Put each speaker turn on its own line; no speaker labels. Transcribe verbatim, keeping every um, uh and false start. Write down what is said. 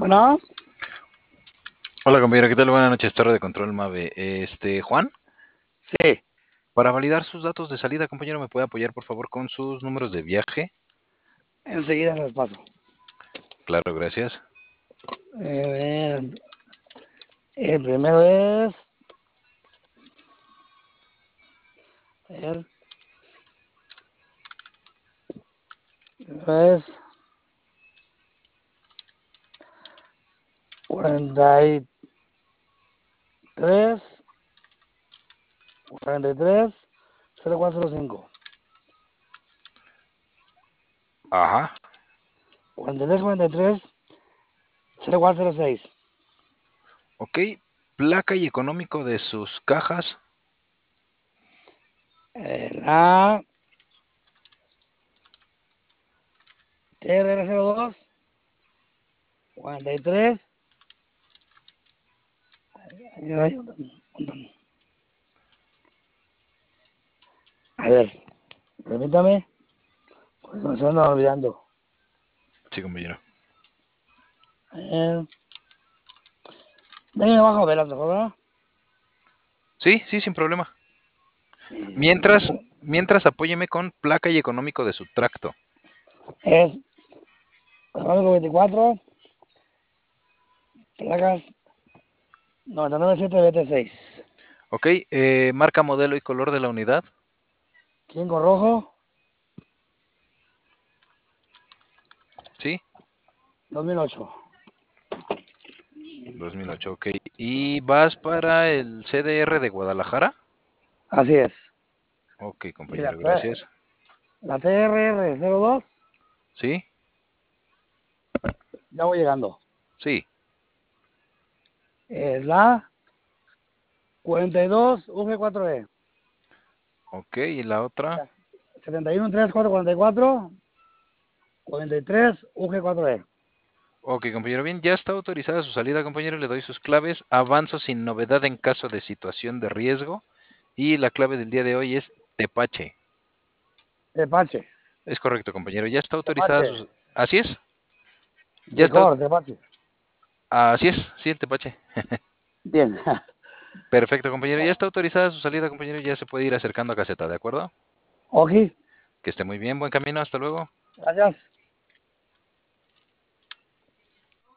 Bueno,
Hola compañero, ¿qué tal? Buenas noches, Torre de Control Mave. Este, Juan,
sí,
para validar sus datos de salida, compañero, ¿me puede apoyar por favor con sus números de viaje?
enseguida les paso.
Claro, gracias.
Eh, el primero es. El primero es. cuarenta y tres. cuarenta y tres. cero cuatro cero cinco.
Ajá,
cuarenta y tres, cuarenta y tres. cero cuatro cero seis.
ok. Placa y económico de sus cajas.
Eh, la T R R cero dos. cuarenta y tres. A ver, permítame, porque me se anda olvidando.
Sí, compañero.
Eh, Déjame bajo velas mejor, ¿verdad?
Sí, sí, sin problema.
Sí,
Mientras, mientras apóyeme con placa y económico de su tracto.
es económico veinticuatro, placas noventa y nueve siete B T seis.
Ok, eh, marca, modelo y color de la unidad.
Cinco rojo,
Sí,
dos mil ocho.
dos mil ocho, ok. ¿Y vas para el C D R de Guadalajara?
Así es.
Ok,
Y la,
compañero, gracias.
la T R R cero dos,
Sí,
ya voy llegando.
sí.
Es la cuarenta y dos U G cuatro E.
Ok, ¿y la otra?
setenta y uno tres cuatro cuarenta y cuatro, cuarenta y tres U G cuatro E.
Ok, compañero, bien, ya está autorizada su salida, compañero, le doy sus claves. Avanzo sin novedad en caso de situación de riesgo. Y la clave del día de hoy es Tepache.
Tepache.
Es correcto, compañero, ya está autorizada
Tepache.
su... Así es, ya está...
Decor, Tepache.
Así es, sí, el Tepache.
Bien.
Perfecto, compañero, ya está autorizada su salida, compañero, ya se puede ir acercando a caseta, ¿de acuerdo?
Ok,
Que esté muy bien, buen camino, hasta luego.
gracias.